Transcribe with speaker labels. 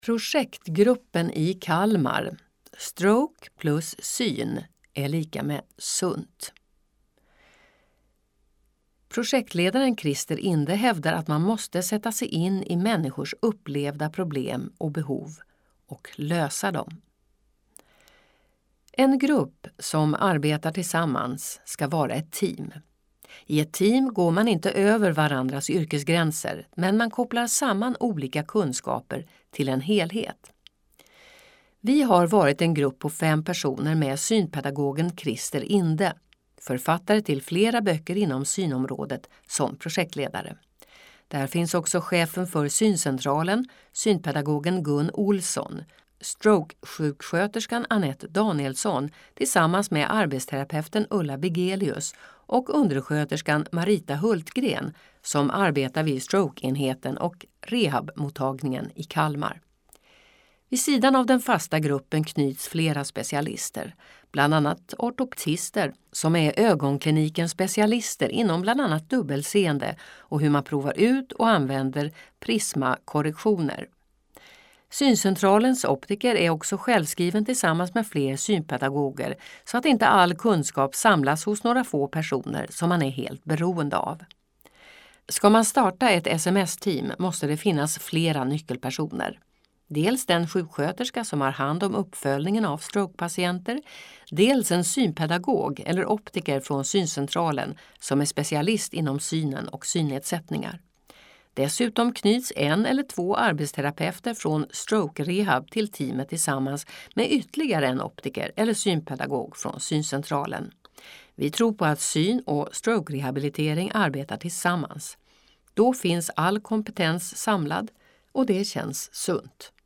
Speaker 1: Projektgruppen i Kalmar, stroke plus syn, är lika med sunt. Projektledaren Christer Inde hävdar att man måste sätta sig in i människors upplevda problem och behov och lösa dem. En grupp som arbetar tillsammans ska vara ett team. I ett team går man inte över varandras yrkesgränser, men man kopplar samman olika kunskaper till en helhet. Vi har varit en grupp på 5 personer med synpedagogen Christer Inde, författare till flera böcker inom synområdet som projektledare. Där finns också chefen för syncentralen, synpedagogen Gun Olsson, stroke-sjuksköterskan Annette Danielsson tillsammans med arbetsterapeuten Ulla Bigelius och undersköterskan Marita Hultgren som arbetar vid strokeenheten och rehabmottagningen i Kalmar. Vid sidan av den fasta gruppen knyts flera specialister, bland annat ortoptister som är ögonklinikens specialister inom bland annat dubbelseende och hur man provar ut och använder prismakorrektioner. Syncentralens optiker är också självskriven tillsammans med fler synpedagoger så att inte all kunskap samlas hos några få personer som man är helt beroende av. Ska man starta ett SMS-team måste det finnas flera nyckelpersoner. Dels den sjuksköterska som har hand om uppföljningen av strokepatienter, dels en synpedagog eller optiker från syncentralen som är specialist inom synen och synnedsättningar. Dessutom knyts 1 eller 2 arbetsterapeuter från stroke rehab till teamet tillsammans med ytterligare en optiker eller synpedagog från syncentralen. Vi tror på att syn- och stroke-rehabilitering arbetar tillsammans. Då finns all kompetens samlad och det känns sunt.